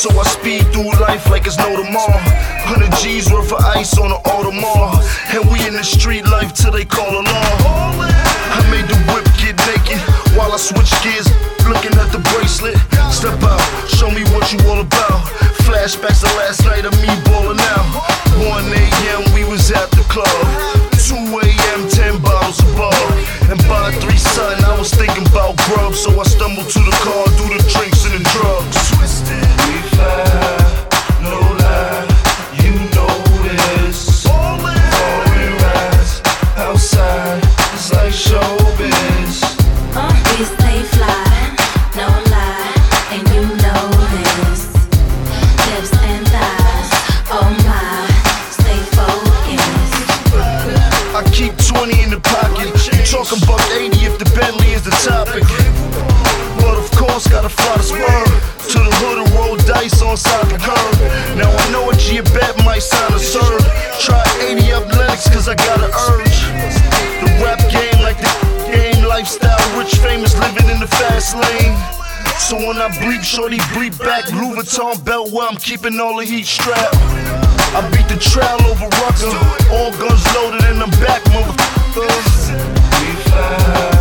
So I speed through life like it's no tomorrow. 100 G's worth of ice on the Audemars, and we in the street life till they call alarm. I made the whip get naked while I switch gears, looking at the bracelet. Step out, show me what you all about. Flashbacks to last night of me ballin' out. 1 a.m. we was at the club, 2 a.m. 10 bottles of bar, and by 3 something I was thinking about grub. So I stumbled to the car, do the drinks and the drugs. Twisted, we fly, no lie, you know this. Foreign rides outside, it's like showbiz. We stay fly, no lie, and you know this. Lips and thighs, oh my, stay focused. I keep 20 in the pocket. You talking about 80 if the Bentley is the topic. But of course, gotta fly the swerve to the hood and roll dice on side the curb. Now I know a G a bet might sound absurd. Try 80 up Lennox cause I got an urge. The rap game like the game lifestyle, rich famous living in the fast lane. So when I bleep, shorty bleep back. Louis Vuitton belt where I'm keeping all the heat strapped. I beat the trail over Rucker, all guns loaded and I'm back, motherfucker. We fly.